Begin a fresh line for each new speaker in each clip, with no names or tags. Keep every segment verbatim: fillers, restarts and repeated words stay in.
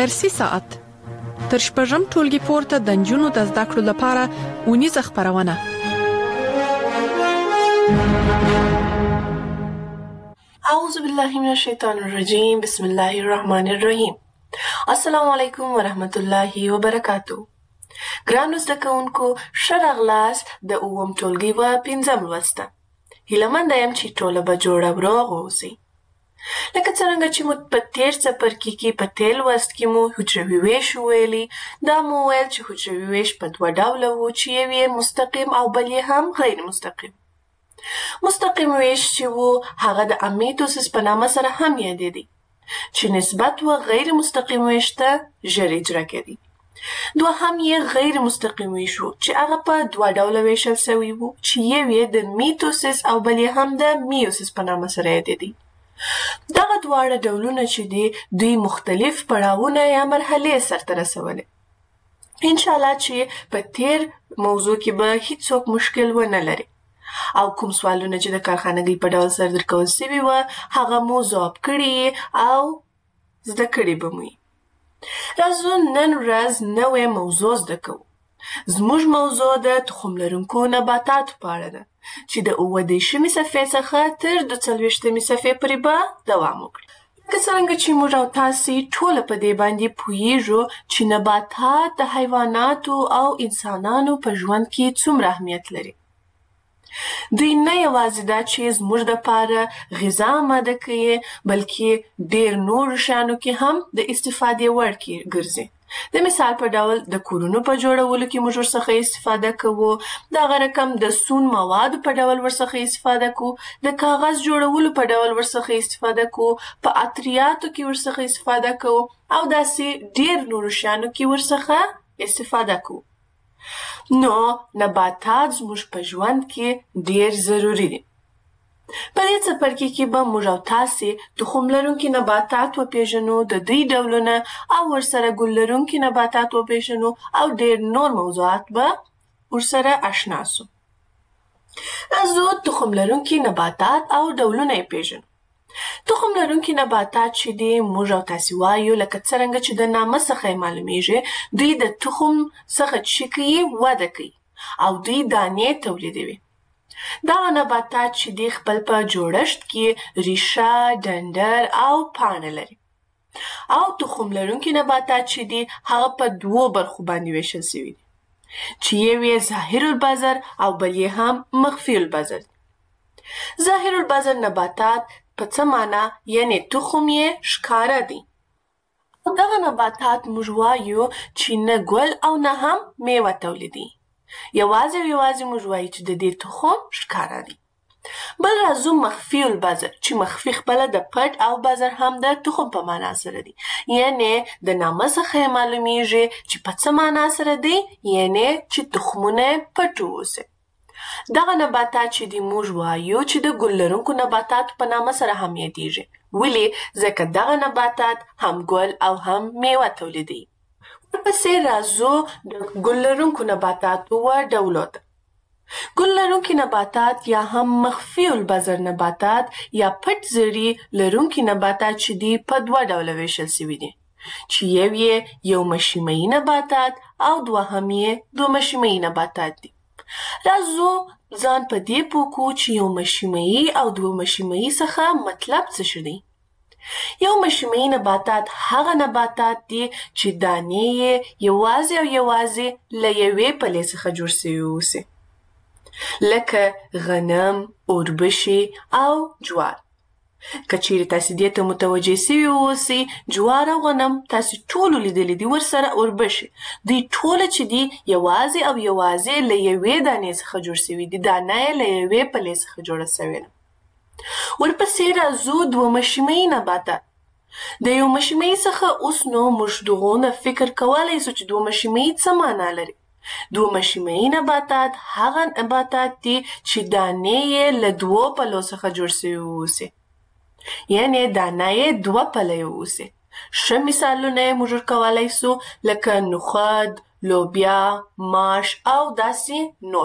درسي ساعت تر شپږم ټولګي پورته د نجونو د زده کړو لپاره اونیزه خپرونه.
اعوذ بالله من الشیطان الرجیم. بسم الله الرحمن الرحیم. السلام علیکم ورحمت الله وبرکاتو. ګرانو زده کوونکو، ښه راغلاست د اووم ټولګي په پنځم لوست ته. هیله منده یم چې ټوله به جوړ او روغ اوسئ. لکه څرنګه چې مو په تېر څپرکي کې په تېر لوست کې مو حجروي ویش وویلي، دا مو وویل چې حجروي ویش په دوه ډوله و چې یو یې مستقیم او بل یې هم غیر مستقیم. مستقیم ویش چې و هغه د امیتوسیس په نامه سره هم یادېدی، چې نسبت و غیر مستقیم ویش ته ژر اجرا کېدی. دوهم یې غیر مستقیم ویش و چې هغه په دوه ډوله ویشل سوی و چې یو یې د میتوسیس او بل یې هم د میوسیس په نامه سره یادېدی. دغه دواړه ډولونه چې دي دوی مختلف پړاوونه یا مرحلې سرته رسولې. انشاءالله چې په تېر موضوع کې به هیڅوک مشکل ونه لري او کوم سوالونه چې د کارخانګۍ په ډول سره درکول سوي وه هغه مو ځواب کړي او زده کړي به مو. راځو نن ورځ نوې موضوع زده کوو. زموږ موضوع د تخم لرونکو نباتاتو په اړه ده چې د اووه دېرشمې صفحې څخه تر دوه څلوېښتمې صفحې پورې به دوام وکړي. لکه څرنګه چې موږ او تاسې ټوله په دې باندې پوهیږو چې نباتات د حیواناتو او انسانانو په ژوند کې څومره اهمیت لري. دوی نه یوازې دا چې زموږ دپاره غذا آماده کوي، بلکې ډېر نورو شیانو کې هم د استفادې وړ ګرځي. د مثال په ډول د کورونو په جوړولو کې موږ ورڅخه استفاده کوو، دغه رقم د سون موادو په ډول ورڅخه استفاده کوو، د کاغذ جوړولو په ډول ورڅخه استفاده کوو، په عطریاتو کې ورڅخه استفاده کوو او داسې ډېر نورو شیانو کې ورڅخه استفاده کوو. نو نباتات زموږ په ژوند کې ډېر ضروري دي. په دې څپرکي کې به موږ او تاسې تخم لرونکي نباتات وپېژنو، د دوی ډولونه او ورسره ګل لرونکي نباتات وپېژنو او ډېر نور موضوعات به ورسره اشنا سو. راځو تخم لرونکي نباتات او ډولونه یې پېژنو. تخم لرونکي نباتات چې دي موږ او تاسې وایو لکه څرنګه چې د نامه څخه یې معلومیږي، دوی د تخم څخه چې کوي وده کوي او دوی دانې تولیدوي. دغه نباتات چې دي خپل په جوړښت کې ریشه، ډنډر او پاڼه لري. او تخم لرونکي نباتات چې دي هغه په دوو برخو باندې ویشل سوي دي چې یو یې ظاهر البذر او بل یې هم مخفي البذر. ظاهر البذر نباتات په څه معنا یعنې تخم یې ښکاره دی. او دغه نباتات موږ وایو چې نه ګل او نه هم میوه تولیدي. یوازې او یوازې موږ وایو چې د دې تخم ښکاره دی. بل راځو مخفي البذر چې مخفي خپله د پټ او بذر هم د تخم په معنا سره دی. یعنې د نامه څخه یې معلومیږي چې په څه معنا سره دی، یعنې چې تخمونه یې پټ واوسي. دغه نباتات چې دي موږ وایو چې د ګل لرونکو نباتاتو په نامه سره هم یادیږي. ولې؟ ځکه دغه نباتات هم ګل او هم میوه تولیدوي. ورپسې راځو د ګل لرونکو نباتاتو و ډولو ته. ګل لرونکي نباتات یا هم مخفي البذر نباتات یا پټ زړي لرونکي نباتات چې دي په دوه ډوله ویشل سوي دي چې یو یې یو مشیمه‌یي نباتات او دوهم یې دوه مشیمه‌یي نباتات دي. راځو ځان په دې پوه کړو چې یو مشیمه‌یي او دوه مشیمه‌یي څخه مطلب څه شی دی. یو مشیمه‌یي نباتات هغه نباتات دي چې دانې یې یوازې او یوازې له یوې پلې څخه جوړ سوي اوسي، لکه غنم، اوربشې او جوار. که چیرې تاسې دې ته متوجه سوي اوسئ، جوار او غنم تاسې ټولو لیدلي دي، ورسره اوربشې، دوی ټوله چې دي یوازې او یوازې له یوې دانې څخه جوړ سوي دي، دانه یې له یوې پلې څخه جوړه سوې ده. ورپسې راځو دوه مشیمه‌یي نباتات. د یو مشیمه‌یي څخه اوس نو موږ دغونه فکر کولی سو چې دوه مشیمه‌یي څه معنا لري. دوه مشیمه‌یي نباتات هغه نباتات دي چې دانې یې له دوو پلو څخه جوړ سوي اوسي، یعنې دانه یې دوه پلې اوسي. ښه مثالونه یې موږ ورکولی سو لکه نخود، لوبیا، ماش او داسې نور.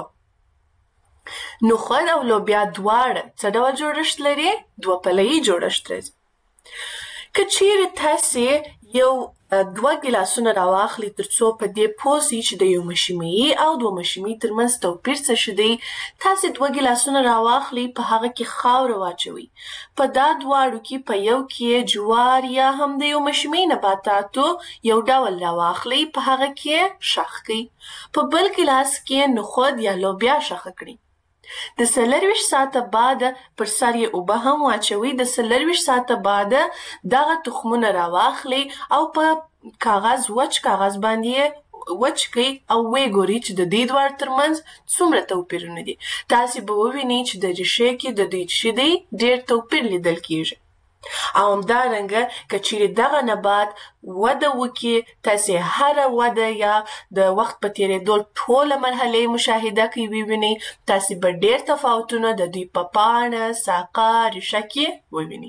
نخود او لوبیا دواړه څه ډول جوړښت لري؟ دوه پله‌یي جوړښت لري. که چیرې تاسې یو دوه ګیلاسونه راواخلي تر څو په دې پوه سي چې د یو مشیمیي او دوه مشیمیي ترمنځ توپیر څه شی دی. تاسې دوه ګیلاسونه راواخلي، په هغه کې خاوره واچوئ. په دا دواړو کې په یو کې جوار یا هم د یو مشیمیي نباتاتو یو ډول راواخلئ، په هغه کې شخ کړئ. په بل ګیلاس کې نخود یا لوبیا شخه کړئ. د څلرویشت ساعته بعد پر سر یې اوبه هم واچوئ. د څلرویشت ساعته بعد دغه تخمونه راواخلئ او په کاغذ وچ کاغذ باندې یې وچ کړئ او ویې ګورئ چې د دې دواړو ترمنځ څومره توپیرونه دي. تاسې به ووینئ چې د ریښې کې د دوی چې دی ډېر توپیر لیدل کیږي. او همدارنګه که چیرې دغه نبات وده وکړي، تاسې هره وده یا د وخت په تېرېدو ټوله مرحلې مشاهده کوئ، ووینئ تاسې به ډېر تفاوتونه د دوی په پاڼه، ساقه، ریښه کې ووینئ.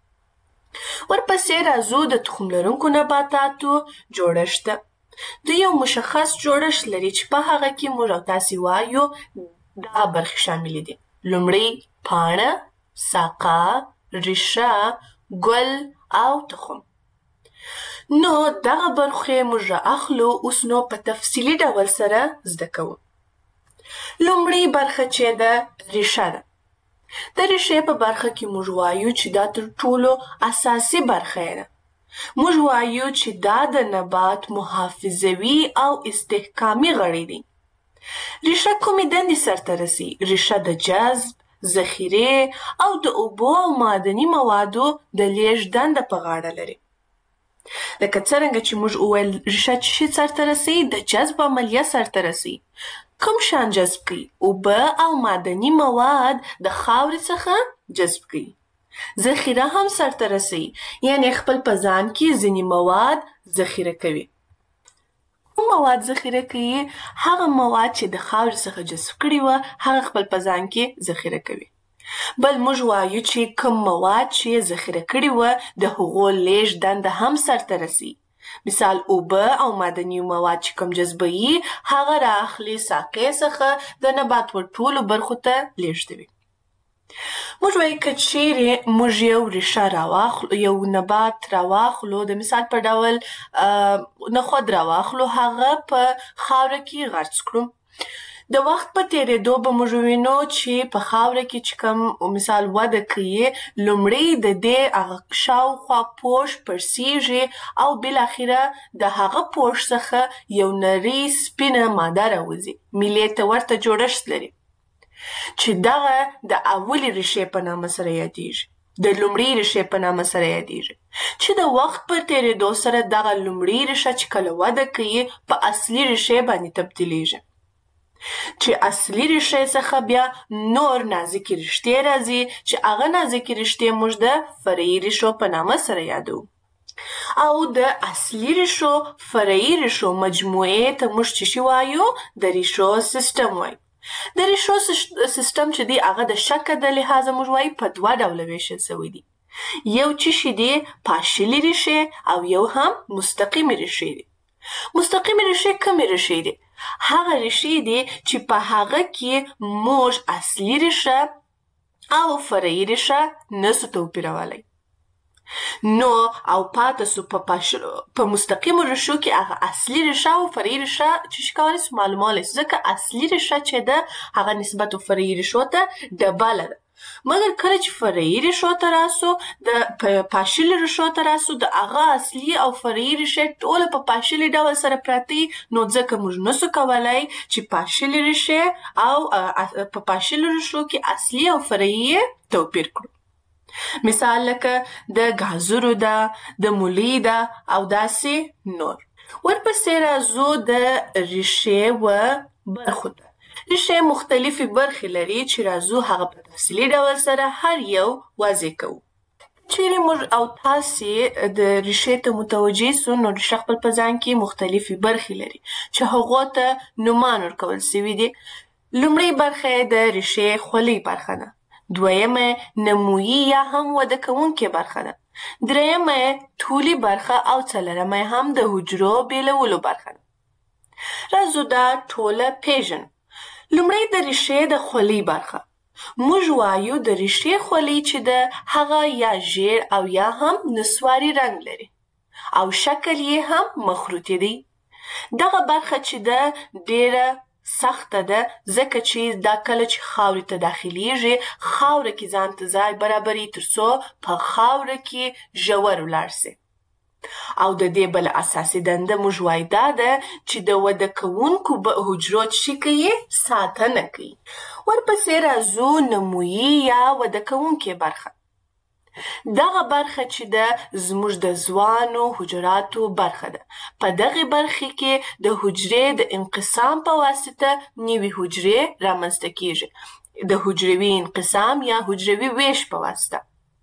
ورپسې راځو د تخم لرونکو نباتاتو جوړښت ته. دوی یو مشخص جوړښت لري چې په هغه کې موږ او تاسې وایو دغه برخې شاملې دي: لومړی پاڼه، ساقه، ریښه، ګل او تخم. نو دغه برخې موږ رااخلو، اوس نو په تفصیلي ډول سره زده کوو. لومړی برخه چې ده ریښه ده. د ریښې په برخه کې موږ وایو چې دا تر ټولو اساسي برخه ده. موږ وایو چې دا د نبات محافظوي او استحکامي غړي دي. ریښه کومې دندې سرته رسي؟ ریښه د جذب، ذخیرې او د اوبو او معدني موادو د لیږد دنده په غاړه لري. لکه څرنګه چې موږ وویل ریښه څه شي سرته رسوي؟ د جذب عملیه سرته رسوي. کوم شیان جذب کوي؟ اوبه او معدني مواد د خاورې څخه جذب کوي. ذخیره هم سرته رسوي، یعنې خپل په ځان کې ځینې مواد ذخیره کوي. کوم مواد ذخیره کوي؟ هغه مواد چې د خاورې څخه جذب کړي وه هغه خپل په ځان کې ذخیره کوي. بل موږ وایو چې کوم مواد چې ذخیره کړي وه د هغو لیږد دنده هم سرته رسي. مثال اوبه او معدني مواد چې کوم جذبوي هغه رااخلي ساقې څخه د نبات ور ټولو برخو ته لیږدوي. موږ وایو که چیرې موږ یو ریښه راواخلو، یو نبات راواخلو، د مثال په ډول نخود راواخلو، هغه په خاوره کې غرس کړو. د وخت په تېرېدو به موږ ووینو چې په خاوره کې چې کوم مثال وده کوي، لومړی د دې هغه شاوخوا پوښ پړسیږي او بالاخره د هغه پوښ څخه یو نرۍ سپینه ماده راوځي، میلې ته ورته جوړښت لري، چې دغه د اولې ریښې په نامه سره یادیږي، د لومړۍ ریښې په نامه سره یادیږي، چې د وخت په تېرېدو سره دغه لومړۍ ریښه چې کله وده کوي په اصلي ریښې باندې تبدیلیږي، چې اصلي ریښې څخه بیا نور نازکې رشتې راځي، چې هغه نازکې رشتې موږ د فرعي ریښو په نامه سره یادوو. او د اصلي ریښو فرعي ریښو مجموعې ته موږ څه شي وایو؟ د ریښو سیستم وایو. د ریښو سیستم چې دی هغه د شکل د لحاظه موږ وایو په دوه ډوله ویشل شوی دی. یو چې شي دی پاشلي ریښې او یو هم مستقیمې ریښې دي. مستقیمې ریښې کومې ریښې دي؟ هغه ریښې دي چې په هغه کې موږ اصلي ریښه او فرعي ریښه نسو توپیرولی. نو او پاته سو په پاشلو په مستقیمو ریښو کې هغه اصلي ریښه او فرعي ریښه چې شي کولی سو معلومولی سو، ځکه اصلي ریښه چې ده هغه نسبت فرعي ریښو ته ډبله ده. مګر کله چې فرعي ریښو ته راسو، د پاشلي ریښو ته راسو، د هغه اصلي او فرعي ریښې ټوله په پاشلي ډول سره پراته وي، نو ځکه موږ نسو کولی چې پاشلي ریښې او په پاشلو ریښو کې اصلي او فرعي توپیر کړو. مثال لکه د ګازرو ده، د مولی ده او داسې نور. ورپسې راځو د ریښې و برخو ته. ریښې مختلفې برخې لري چې راځو هغه په تفصیلي ډول سره هر یو واضح کوو. چیرې موږ او تاسې د ریښې ته متوجه سو، نو ریښه خپل په ځان کې مختلفې برخې لري چې هغو ته نومان ورکول سوي دي. لومړۍ برخه د ریښې خولۍ برخه ده. دویمه نمویي یا هم وده کوونکې برخه ده. درېیمه طولي برخه او څلورمه هم د حجرو بیلولو برخه ده. راځو دا ټوله پیژنو. لومړی د ریښې د خولۍ برخه. موږ وایو د ریښې خولۍ چې ده هغه یا ژیړ او یا هم نسواري رنګ لري. او شکل یې هم مخروطي دی. دغه برخه چې ده ډیره سخته ده ځکه چې دا کله چې خاورې ته داخلیږي خاوره کې ځان ته ځای برابري تر څو په خاوره کې ژور ولاړ سي. او د دې بل اساسي دنده موږ وایو دا ده چې د وده کوونکو حجرو چې کوي ساتنه کوي. ورپسې راځو نمویي یا وده کوونکې برخه. دغه برخه چې ده زموږ د ځوانو حجراتو برخه ده. په دغه برخه کې د حجرې د انقسام په واسطه نوي حجرې رامنځته کیږي. د حجروي انقسام یا حجروي ویش په واسطه.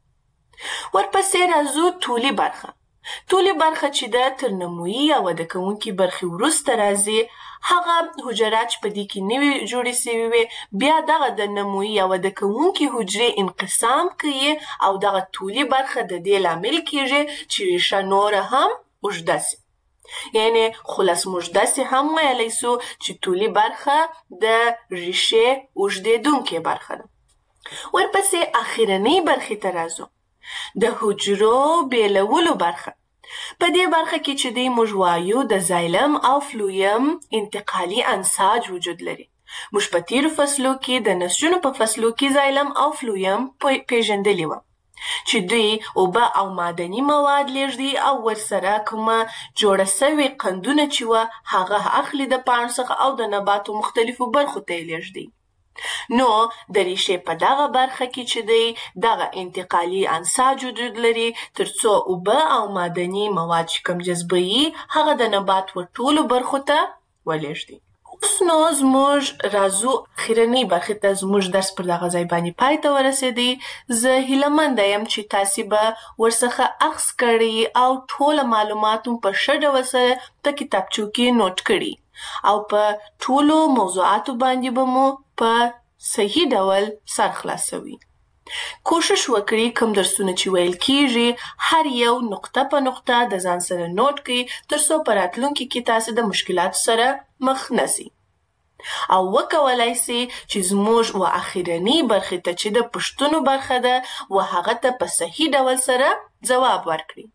ورپسې راځو طولي برخه. طولي برخه چې ده تر نمویي یا وده کوونکې برخې وروسته راځي. هغه حجرات چې په دې کې نوي جوړې سوي وي بیا دغه د نمویي یا وده کوونکې حجرې انقسام کوي او دغه طولي برخه د دې لامل کیږي چې ریښه نوره هم اوږده سي. یعنې خلاص موږ داسې هم ویلی سو چې طولي برخه د ریښې اوږدېدونکې برخه ده. ورپسې اخرنۍ برخې ته راځو. د حجرو بیلولو برخه. په دې برخه کې چې دی موږ وایو د زایلم او فلویم انتقالي انساج وجود لري. موږ په تیرو فصلو کې د نسجونو په فصلو کې زایلم او فلویم پیژندلي وه چې دوی اوبه او معدني مواد لیږدي او ورسره کومه جوړه سوې قندونه چې وه هغه اخلي د پاڼو څخه او د نباتو مختلفو برخو ته یې لیږدي. نو د ریښې په دغه برخه کې چې دی دغه انتقالي انساج وجود لري تر څو اوبه او معدني مواد چې کوم جذبوي هغه د نبات ور ټولو برخو ته ولیږدي. اوس نو زموږ راځو اخرنۍ برخې ته. زموږ درس پر دغه ځای باندې پای ته ورسېدی. زه هیله یم چې تاسې به ورڅخه اخذ کړي او ټوله معلومات په ښه ډول سره په کتابچو کې نوټ کړي او په ټولو موضوعاتو باندې به مو په صحیح ډول سر خلاصوي. کوشش وکړئ کوم درسونه چې ویل کیږي هر یو نقطه په نقطه د ځان سره نوٹ کړئ تر څو په راتلونکي کې تاسو د مشکلاتو سره مخ نشئ. او وکولای سي چې زموږ و اخرنۍ برخې ته چې د پوښتنو برخه ده و هغه ته په صحیح ډول سره ځواب ورکړئ.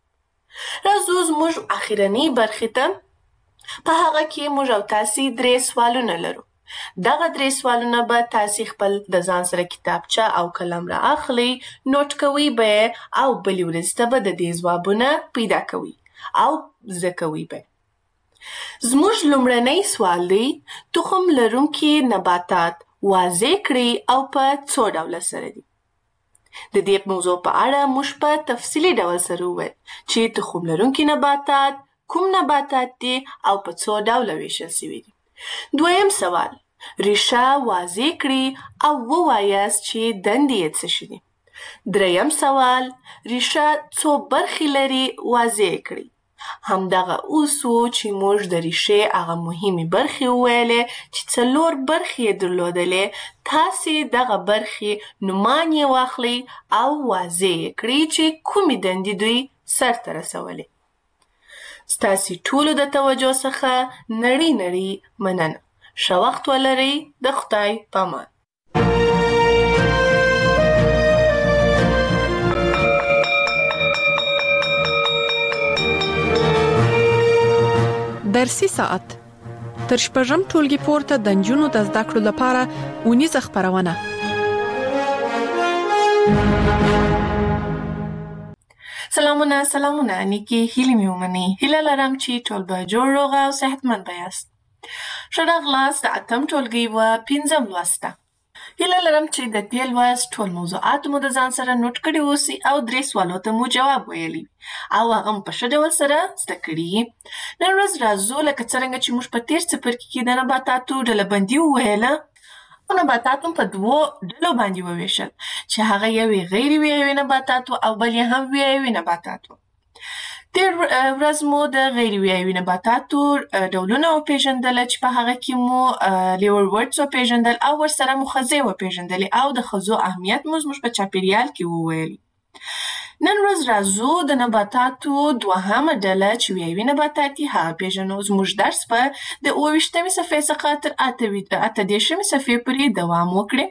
راځو زموږ اخرنۍ برخې ته. په هغه کې موږ او تاسې درې سوالونه لرو. دغه درې سوالونه به تاسې خپل د ځان سره کتابچه او قلم را اخلئ، نوټ کوئ به او بلې ورځې ته به د دې ځوابونه پیدا کوئ او زده کوئ به. زموږ لومړنی سوال دی تخم لرونکي نباتات واضح کړئ او په څو ډوله سره دي. د دې موضوع په اړه موږ په تفصیلي ډول سره وویل چې تخم لرونکي نباتات کوم نباتات دي او په څو ډوله ویشل سوي دي. دویم سوال ریښه واضح کړئ او ووایاست چې دندې یې څه شي دي. دریم سوال ریښه څو برخې لري واضح کړئ. همدغه اوس و چې موږ د ریښې هغه مهمې برخې وویلې چې څلور برخې یې درلودلې. تاسې دغه برخې نومان یې واخلئ او واضح یې کړئ چې کومې دندې دوی سرته رسولې. ستاسې ټولو د توجه څخه نړۍ نړۍ مننه. ښه وخت ولرئ. د خدای په امان.
درسي ساعت تر شپږم ټولګي پورته د نجونو د زده کړو لپاره اونیزه خپرونه.
سلامونه سلامونه نیکی هیلې مې ومنئ. هیله لرم چې ټول به جوړ روغ او صحتمند به یاست. ښه راغلاست د اتم ټولګي و پنځم لوست ته. هیله لرم چې د دې لوست ټول موضوعات مو د ځان سره نوٹ کړي اوسئ او درې سوالو ته مو جواب ویلی او هغه مو په ښه ډول سره زده کړي. نن ورځ راځو لکه څرنګه چې موږ په تېر څپرکي کې د نباتاتو ډلهبندي وویله او نباتات هم په دوو ډلو باندې وویشل چې هغه یوې غیر ویایوي نباتات او بل یې هم ویایوي نباتات و. تېر ورځ مو د غیر ویایوي نباتاتو ډولونه وپېژندله چې په هغه کې مو لیورورډز وپېژندل او ورسره مو ښځې وپېژندلې او د ښځو اهمیت مو زموږ په چاپېریال کې وویلي. نن ورځ راځو د نباتاتو دوهمه ډله چې ویایوي نباتات دي هغه پېژنو. زموږ درس به د اووه ویشتمې صفحې څخه تر اته دېرشمې صفحې پورې دوام وکړي.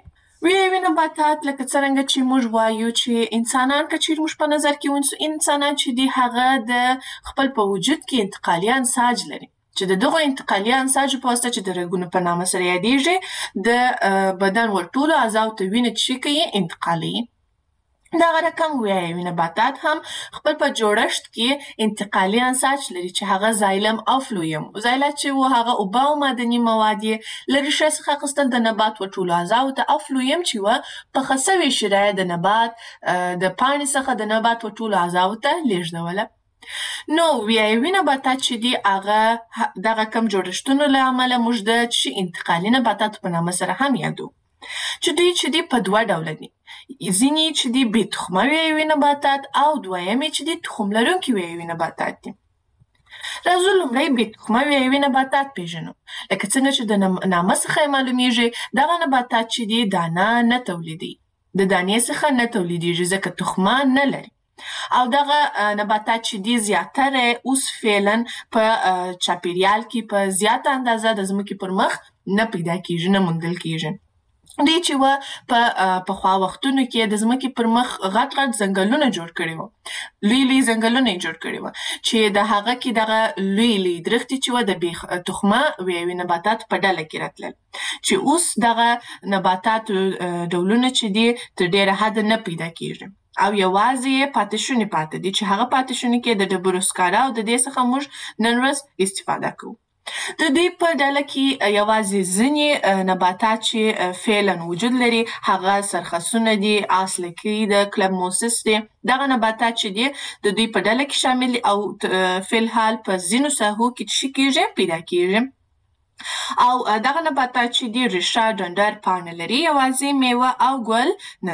ویایوي نباتات لکه څرنګه چې موږ وایو چې انسانان که چیرې موږ په نظر کې ونیسو، انسانان چې دي هغه د خپل په وجود کې انتقالي انساج لري چې د دغو انتقالي انساجو په واسطه چې د رګونو په نامه سره یادېږي د بدن ور ټولو اعضاو ته وینه چې کوي انتقالوي. دغه رقم ویایوي نباتات هم خپل په جوړښت کې انتقالي انساج لري چې هغه زایلم او فلویم. زایله چې و هغه اوبه او معدني مواد یې له ریښې څخه اخیستل د نبات و ټولو اعضاو ته، او فلویم چې و پخه سوې شیره د نبات د پاڼې څخه د نبات و ټولو اعضاو ته لیږدوله. نو ویایوي نباتات چې دي هغه دغه کم جوړښتونو له امله موږ د چې انتقالي نباتاتو په نامه سره هم یادو، چې دوی چې دي په دوه ډوله دي. ځینې چې دي بې تخمه ویایوي نباتات او دویمې چې دي تخم لرونکي ویایوي نباتات دي. راځو لومړی بې تخمه ویایوي نباتات پېژنو. لکه څنګه چې د نامه څخه یې معلومیږي دغه نباتات چې دي دانه نه تولیدوي، د دانې څخه نه تولیدیږي ځکه تخمه نه لري. او دغه نباتات چې دي زیاتره اوس فعلا په چاپیریال کې په زیاته اندازه د ځمکې پر مخ نه پیدا کیږي، نه موندل کیږي. دوی چې و په پخوا وختونو کې د ځمکې پر مخ غټ غټ ځنګلونه جوړ کړي وو، لوی لوی ځنګلونه یې جوړ کړي وو چې د هغه کې دغه لوی لوی درختې چې و د بې تخمه ویایوي نباتات په ډله کې راتلل، چې اوس دغه نباتاتو ډولونه چې دي تر ډېره حده نه پیدا کیږي او یوازې یې پاتې شوني پاتې دي، چې هغه پاتې شوني کې د ډبرو سکاره او د دې څخه موږ نن ورځ استفاده کوو. د دوی په ډله کې یوازې ځینې نباتات چې فعلا وجود لري هغه سرخسونه دي، آسلکي د کلبموسس دي. دغه نباتات چې دي د دوی په ډله کې شامل دي او فلحال په ځینو ساحو کې چې کیږي پیدا کیږي. او دغه نباتات چې دي ریښه، ډنډر، پاڼه لري، یوازې میوه او ګل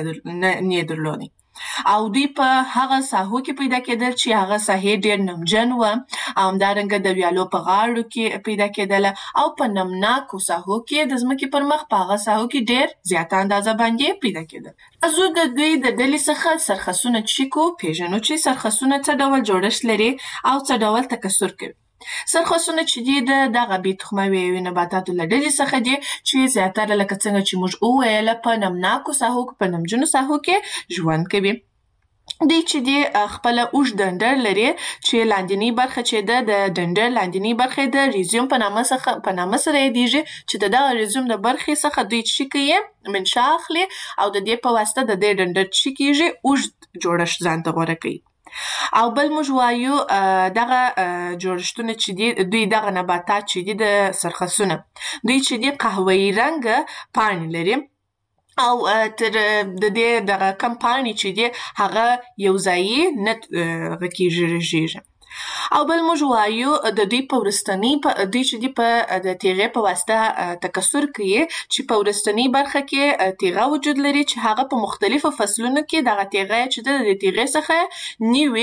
نه درلودي. او دوی په هغه ساحو کې پیدا کېدل چې هغه ساحې ډېر نمجن وه، او همدارنګه د ویالو په غاړو کې پیدا کېدله او په نمناکو ساحو کې د ځمکې پر مخ په هغه ساحو کې ډېر زیاته اندازه باندې پیدا کېدل. راځو د دوی د ډلې څخه سرخسونه چې کو پېژنو چې سرخسونه څه ډول جوړښت لري او څه ډول تکثر کوي. سرخسونه چې دي د دغه بې تخمه ویایوي نباتاتو له ډلې څخه دي چې زیاتره لکه څنګه چې موږ وویله په نمناکو ساحو په نمجنو ساحو کې ژوند کوي. دوی چې دي خپله اوږد ډنډر لري چې لاندینۍ برخه چې ده د ډنډر لاندینۍ برخه د ریزیوم په نامه څخه په نامه سره یادېږي، چې د دغه ریزیوم د برخې څخه دوی چې کوي منشا اخلي او د دې په واسطه د دې ډنډر چې کېږي اوږد جوړښت ځان ته غوره کوي. او بل موږ وایو دغه جوړښتونه چې دي دوی دغه نباتات چې دي د سرخسونه دوی چې دي قهوه‌ایي رنګه پاڼې لري او تر د دې دغه کم پاڼې چې دي هغه یو ځایي نه غکیږي رژیږي. او بل موږ وایو د دوی په وروستنۍ دوی چې دي په د تیغې په واسطه تکثر کوي چې په وروستنۍ برخه کې تیغه وجود لري چې هغه په مختلفو فصلونو کې دغه تیغه چې ده د تیغې څخه نوې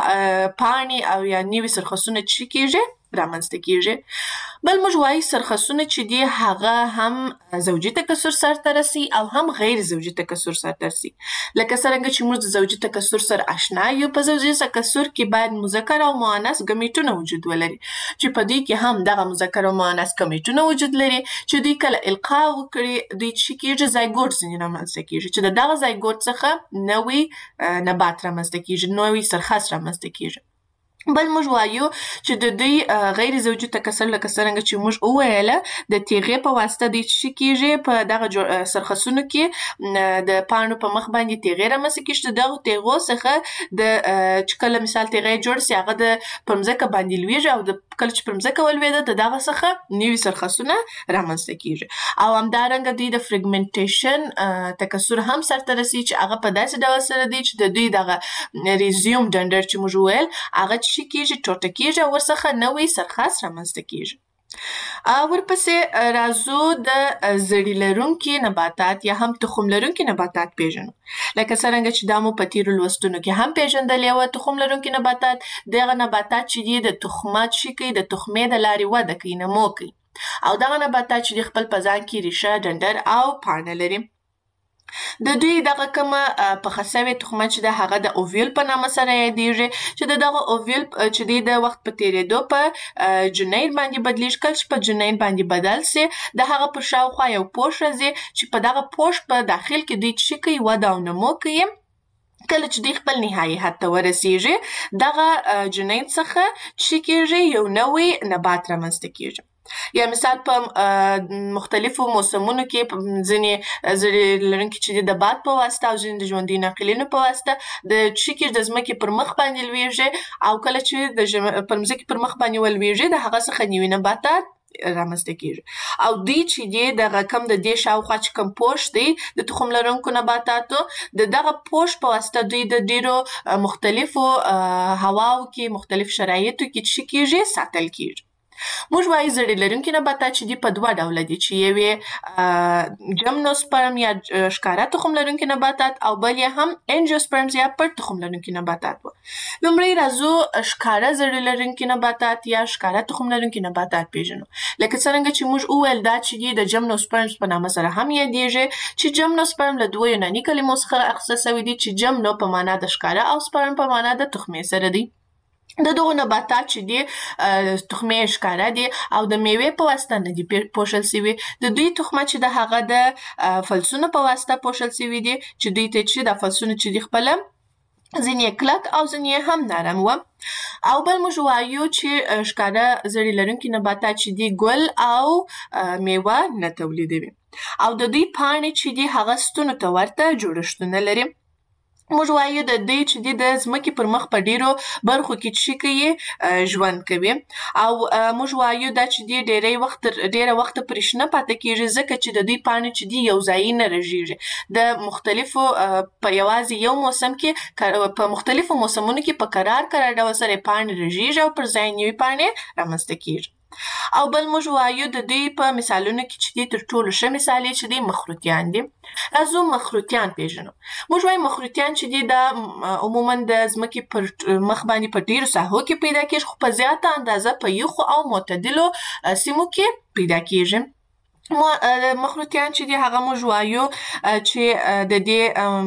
پاڼې او یا نوې سرخسونه چې کېږي رامنځته کېږي. بل موږ وایو سرخسونه چې دي هغه هم زوجي تکثر سرته رسي او هم غیر زوجي تکثر سرته رسي. لکه څرنګه چې موږ د زوجي تکثر سره اشنا یو، په زوجي تکثر کې باید مذکر او مؤنث ګمیټونه وجود ولري چې په دوی کې هم دغه مذکر او مؤنث ګمیټونه وجود لري چې دوی کله القا وکړي دوی چې کېږي زایګوټ ځینې رامنځته کېږي چې د دغه زایګوټ څخه نوی نبات رامنځته کېږي، نوی سرخس رامنځته کېږي. بل موږ وایو چې د دوی غیر زوجي تکثر لکه څرنګه چې موږ وویله د تیغې په واسطه دوی چې کېږي په دغه سرخسونو کې د پاڼو په مخ باندې تیغې رامنځته کېږي. د دغو تیغو څخه د چې کله مثال تیغې جوړ سي هغه د پر مځکه باندې لویږي او د کله چې پر مځکه ولوېده د دغه څخه نوي سرخسونه رامنځته کېږي. او همدارنګه دوی د فریګمنټیشن تکثر هم سرته رسي چې هغه په داسې ډول سره دی چې د دوی دغه ریزیوم ډنډر چې موږ وویل هغه چې کېږي ټوټه کېږي او ورڅخه نوی سرخس رامنځته کېږي. ورپسې راځو د زړي لرونکي نباتات یا هم تخم لرونکي نباتات پېژنو. لکه څرنګه چې دا مو په تېرو لوستونو کې هم پېژندلې وه. تخم لرونکي نباتات دغه نباتات چې دي د تخمات چې کوي د تخمې د لارې وده کوي، نمو کوي. او دغه نباتات چې دي خپل په ځان کې ریښه، ډنډر او پاڼه لري. د دوی دغه کومه پخه سوې تخمه چې ده هغه د اوویل په نامه سره یادېږي چې د دغه اوویل چې دی د وخت په تېرېدو په جنین باندې بدلیږي. کله چې په جنین باندې بدل سي د هغه په شاوخوا یو پوښ راځي چې په دغه پوښ په داخل کې دوی څه کوي وده او نمو کوي. کله چې دوی خپل نهایي حد ته ورسېږي دغه جنین څخه څه کېږي یو نوی نبات رامنځته کېږي. یا مثال په مختلفو موسمونو کې ځینې زړې لرونکي چې د باد په واسطه او ځینې د ژوندي ناقلینو په واسطه د څه کېږي د ځمکې پر مخ باندې لویږي او کله چې د پر ځمکې پر مخ باندې ولویږي د هغه څخه نوي نباتات رامنځته کېږي. او دوی چې دی دغه کم د دې شاوخوا چې کوم پوښ دی د تخم لرونکو نباتاتو د دغه پوښ په واسطه دوی د ډېرو مختلفو هواو کې مختلف شرایطو کې څه کېږي ساتل کېږي. موږ وایو زړې لرونکي نباتات چې دي په دوه ډوله دي چې یو یې جمنوسپرم یا ښکاره تخم لرونکي نباتات او بل یې هم انجیوسپرمز یا پټ تخم لرونکي نباتات وو. لومړی راځو ښکاره زړې لرونکي نباتات یا ښکاره تخم لرونکي نباتات پیژنو. لکه څرنګه چې موږ وویل دا چې دي د جمنوسپرمز په نامه سره هم یادېږي چې جمنوسپرم له دوو یوناني کلمو څخه اخیستل سوي دي چې جمنو په معنا د ښکاره او سپرم په معنا د تخمې سره دی. د دغو نباتات چې دي تخمې ښکاره دي او د میوې په واسطه نه دي پوښل سوي. د دوی تخمه چې د هغه د فلسونو په واسطه پوښل سوي دي چې دوی ته چې د فلسونو چې دي خپله ځینې کلک او ځینې هم نرم وه. او بل موږ وایو چې ښکاره زړې لرونکي نباتات چې دي ګل او میوه نه تولیدوي او د دوی پاڼې چې دي هغه ستونو ته ورته جوړښتونه لري. موږ وایو د دوی چې دي د ځمکې پر مخ په ډېرو برخو کې څه کوي ژوند کوي او موږ وایو دا چې دي ډېری وخت ډېره وخته پرې شنه پاتې کېږي ځکه چې د دوی پاڼې چې دي یو ځایي نه رژېږي. د مختلفو په یوازې یو موسم کې په مختلفو موسمونو کې په کرار کرار ډول سره پاڼې رژېږي او پر ځای نوې پاڼې رامنځته کېږي. او بل موږ وایو د دوی په مثالونو کې چې دي تر ټولو ښه مثال یې چې دي مخروطیان دي. راځو مخروطیان پیژنو. موږ وایو مخروطیان چې دي دا عموما د ځمکې پر مخ باندې په ډېرو ساحو کې پیدا کېږي خو په زیاته اندازه په یخو او معتدلو سیمو کې پیدا کېږي. مخروطیان چې دي هغه موږ وایو چې د دې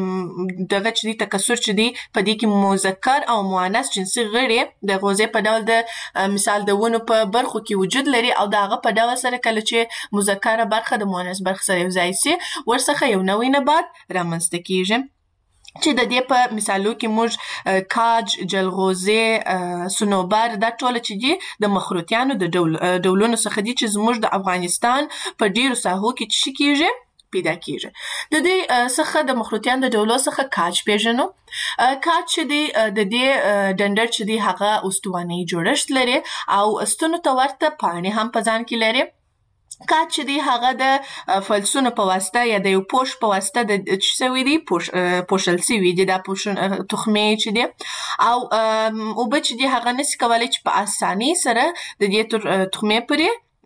دغه چې دي تکثر چې دي په دې کې مذکر او مؤنث جنسي غړي د غوزې په ډول د مثال د ونو په برخو کې وجود لري او د هغه په ډول سره کله چې مذکره برخه د مؤنث برخه سره یو ځای سي ورڅخه یو نوی نبات رامنځته کېږي. چې د دې په مثالو کې موږ کاج، جلغوزي، صنوبر دا ټوله چې دي د مخروطیانو د ډولونو څخه دي چې زموږ د افغانستان په ډېرو ساحو کې څه کېږي پیدا کېږي. د دې څخه د مخروطیانو د ډولو څخه کاج پیژنو. کاج چې دی د دې ډنډر چې دی هغه استواني جوړښت لري او ستونو ته ورته پاڼې هم په ځان کې لري. کاج چې دی هغه د فلسونو په واسطه یا د یو پوښ په واسطه د څه سوي دي پوښل سوي دي دا تخمې چې دي او اوبه چې دي هغه نسي کولی چې په اسانۍ سره د دې تخمې پورې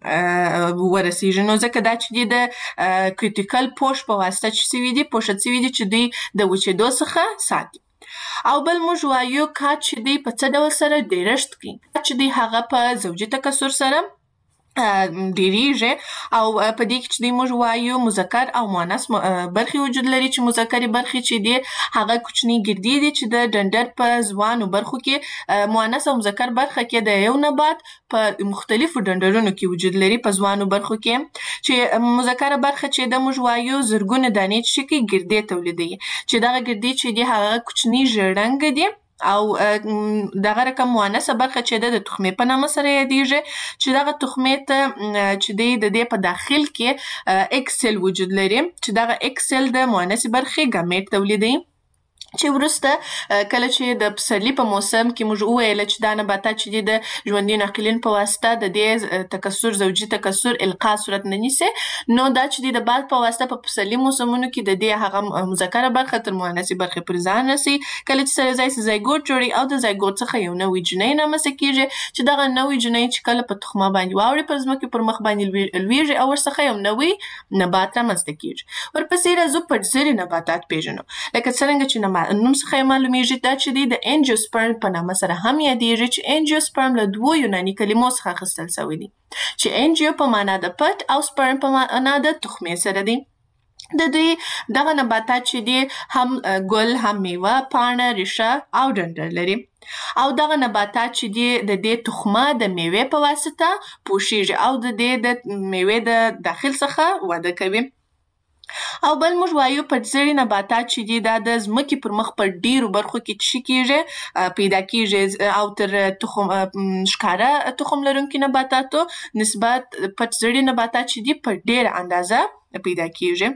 ورسېږي. نو ځکه دا چې دي د کریټیکل پوښ په واسطه چې سوي دي پوښل سوي دي چې دوی د وچېدو څخه ساتي. او بل موږ وایو کاج چې دی په څه ډول سره ډېرښت کوي. کاج چې دی هغه په زوجي تکثر سره ډېریږي او په دې کې چې دی موږ وایو مذکر او مؤنث برخې وجود لري چې مذکرې برخې چې دي هغه کوچني ګردې دي چې د ډنډر په ځوانو برخو کې مؤنث او مذکر برخه کې د یو نبات په مختلفو ډنډرونو کې وجود لري په ځوانو برخو کې چې مذکره برخه چې د موږ وایو زرګونه دانې چې کوي ګردې تولیدوي چې دغه ګردې چې دي هغه کوچني ژیړ رنګه دي او دغه رقم مؤنثه برخه چې ده د تخمې په نامه سره یادېږي چې دغه تخمې ته چې دی د دې په داخل کې اکسل وجود لري چې دغه اکسل د مؤنثې برخې ګامیټ تولیدوي چې وروسته کله چې د پسرلي په موسم کې موږ وویل چې دا نباتات چې دي د ژوندي ناقلین په واسطه د دې تکثر زوجي تکثر القا صورت نه نیسي نو دا چې دي د باد په واسطه په پسرلي موسمونو کې د دې هغه مذکره برخه تر مؤنثې برخې پورې ځان رسي. کله چې سره ځای سي زایګوټ جوړي او د زایګوټ څخه یو نوی جنین رامنځته کېږي چې دغه نوی جنین چې کله په تخمه باندې واوړي پر ځمکې پر مخ باندې لویږي او ورڅخه یو نوی نبات رامنځته کېږي. ورپسې راځو پټزري نباتات پیژنو. لکه څرنګه چې نوم څخه معلومیږي دا چې دی د انجیوسپرم په نامه سره هم یادېږي چې انجیوسپرم له دوو یوناني کلمو څخه اخیستل سوی دي چې انجیو په معنا د پټ او سپرم په معنا د تخمې سره دی. د دوی دغه نباتات چې دي هم ګل، هم میوه، پاڼه، ریښه او ډنډر لري. او دغه نباتات چې دي د دې تخمه د میوې په واسطه پوشیږي او د دې د میوې د داخل څخه وده کوي. او بل موږ وایو پټزړي نباتات چې دي دا د ځمکې پر مخ په ډیرو برخو کې څه کیږي پیدا کیږي او تر تخم ښکاره تخم لرونکي نباتاتو نسبت پټزړي نباتات چې دي په ډیره اندازه پیدا کیږي.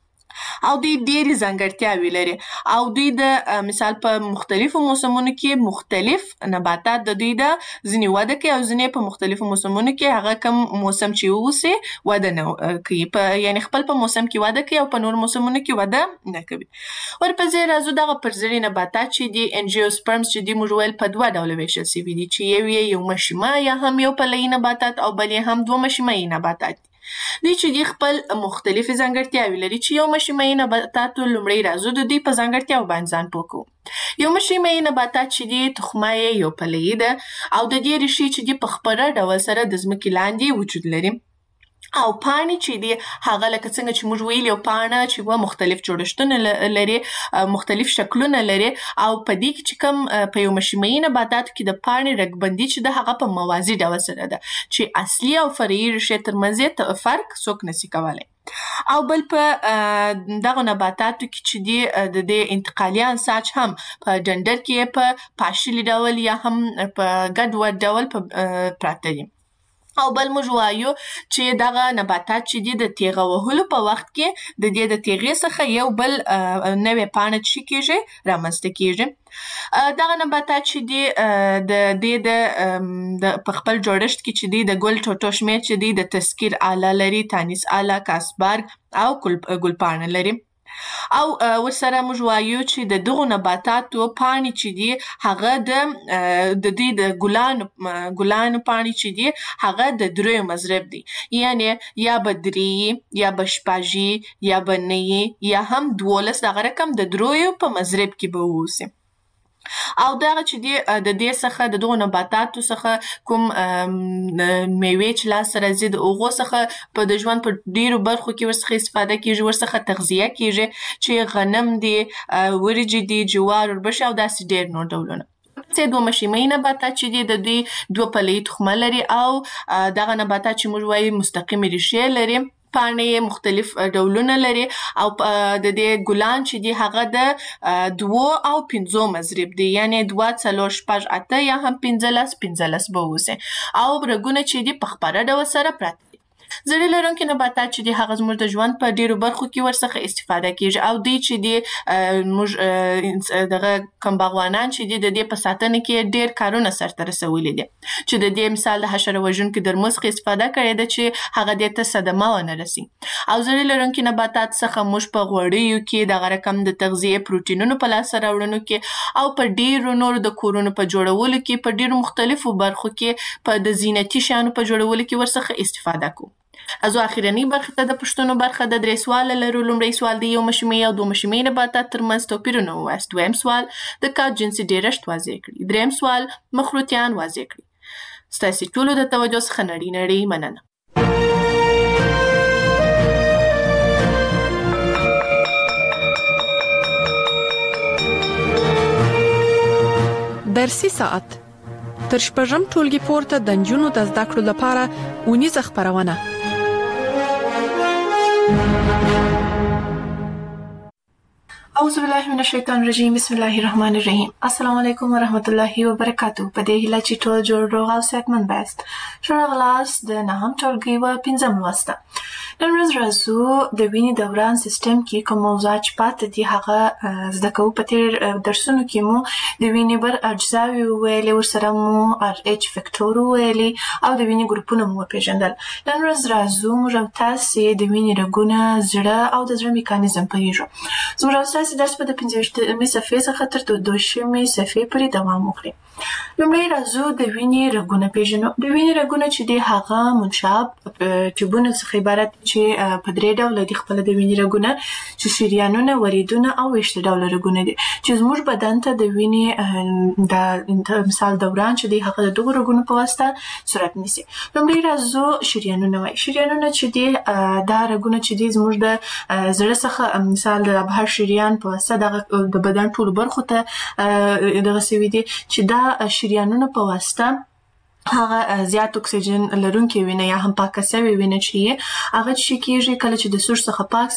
او دوی ډېرې ځانګړتیاوې لري او دوی د مثال په مختلفو موسمونو کې مختلف نباتات د دوی د ځینې وده کوي او ځینې په مختلفو موسمونو کې هغه کوم موسم چې ووسي وده نه کوي، په یعنی خپل په موسم کې وده کوي او په نور موسمونو کې وده نه کوي. ورپسې راځو دغه پرزړي نباتات چې دي انجیوسپرمز چې دي موږ ویل په دوه ډوله ویشل سوي دي چې یو یې یو مشیمه یا هم یو پلوي نباتات او بل یې هم دوه مشیمه‌یي نباتات دي. دوی چې دي خپل مختلفې ځانګړتیاوې لري چې یو مشیمه‌یي نباتاتو لومړی راځو د دوی په ځانګړتیاو باندې ځان پوه کوو. یو مشیمه‌یي نباتات چې دي تخمه یې یو پلوي ده او د دې ریښې چې دي په خپره ډول سره د ځمکې لاندې وجود لري. او پاڼې چې دي هغه لکه څنګه چې موږ ویل یو پاڼه چې و مختلف جوړښتونه لري، مختلف شکلونه لري او په دې کې چې کوم په یو مشیمه‌یي نباتاتو کې د پاڼې رګبندي چې ده هغه په موازي ډول سره ده چې اصلي او فرعي ریښې ترمنځ یې فرق څوک نشي کولی. او بل په دغه نباتاتو کې چې دي د دې انتقالي انساج هم په ډنډر کې په پاشلي ډول یا هم په ګډ وډ ډول پراته دي. او بل موږ وایو چې دغه نباتات چې دي د تیغه وهلو په وخت کې د دې د تیغې څخه یو بل نوې پاڼه چې کیږي رامنځته کیږي. دغه نباتات چې دي د دې د په خپل جوړښت کې چې دي د ګل ټوټو شمېر چې دي د تذکیر آله لري، تانیس آله، کاسبرګ او ګلپاڼه لري. او ورسره موږ وایو چې د دغو نباتاتو پاڼې چې دي هغه د د دې د ګلانو ګلانو پاڼې چې دي هغه د دریو مضرب دي، یعنی یا به درې یا به شپږ یا به نه یا هم دولس دغه رقم د دریو په مضرب کې به واوسي. او دغه چې دي د دې څخه د دغو نباتاتو څخه کوم میوې چې لاسته راځي د هغو څخه په د ژوند په ډیرو برخو کې ورڅخه استفاده کیږي، ورڅخه تغذیه کیږي چې غنم دي، وریجې دي، جوار، وربشې او داسې ډیر نور ډولونه. چې دوه مشیمه‌یي نباتات چې دي د دوی دوه پلوي تخمه لري او دغه نباتات چې موږ وایو مستقیمې ریښې لري، پاڼې مختلف ډولونه لري او د دې ګلان چې دي هغه د دوو او پنځو مضرب دي، یعنی دوه، څلور، شپږ، اته یا هم پنځلس پنځلس به واوسي. او رګونه چې دي په خپره ډول سره پراته دي. زړې لرونکي نباتات چې دي هغه زموږ د ژوند په ډیرو برخو کې ورڅخه استفاده کیږي او دوی چې دي موږ دغه کوم باغوانان چې دي د دې په ساتنه کې ډیر کارونه سرته رسولي دي چې د دې مثال د حشره وژونکي درملو څخه استفاده کړې ده چې هغه دې ته صدمه ونه رسي. او زړې لرونکي نباتات څخه موږ په غوړیو کې دغه رقم د تغذیې پروټینونو په لاسته راوړنو کې او په ډیرو نورو د کورونو په جوړولو کې په ډیرو مختلفو برخو کې په د زینتي شیانو په جوړولو کې ورڅخه استفاده کوو. ازو اخیرنی برخه ته د پښتنو برخه د درې سوال لرو. لومړی سوال د یو مشیمه‌یي او دوه مشیمه‌یي نباتات ترمنځ توپیرونه ووایاست. دویم سوال د کات جنسي ډیرښت واضح کړئ. دریم سوال مخروطیان واضح کړئ. ستاسې ټولو د توجه څخه نړۍ نړۍ مننه.
درسي ساعت تر شپږم ټولګي پورته د نجونو د زده کړو لپاره اونیزه خپرونه.
اعوذ بالله من الشیطان الرجیم بسم الله الرحمن الرحیم. السلام علیکم ورحمت الله وبرکاتو. په دې هیله چې ټول جوړ روغ او صحتمند یاست. ښه راغلاست د نهم ټولګي و پنځم لوست ته. نن ورځ راځو د وینې دوران سیستم کې کوم موضوعات چې پاتې دي هغه زده کوو. په تېر درسونو کې مو د وینې بر اجزاوې وویلې، ورسره مو ار ایچ فکټور وویلې او د وینې ګروپونه مو وپېژندل. نن ورځ راځو موږ او تاسې د وینې رګونه، زړه او د زړه میکانیزم پوهیږو. زموږ او تاسې ستاسو درس به د پنځه ویشتمې صفحې څخه تر دوه شلمې صفحې پورې دوام وکړي. لومړی راځو د وینې رګونه پیژنو. د وینې رګونه چې دي هغه منشاب ټیوبونو څخه عبارت دي چې په درې ډوله دي خپله د وینې رګونه، چې شریانونه، وریدونه او ویشته ډوله رګونه دي چې زموږ بدن ته د وینې د مثال دوران چې دی هغه د دغو رګونو په واسطه صورت نیسي. لومړی راځو شریانونه وایي. شریانونه چې دي دا رګونه چې دي زموږ د زړه څخه مثال د ابهر شریان په واسطه دغه د بدن ټولو برخو ته دغه سوي دي چې دا شریانونه په واسطه هغه زیات اکسیجن لرونکې وینه یا هم پاکه سوې وینه چې هغه چې کېږي کله چې د سوچ څخه پاک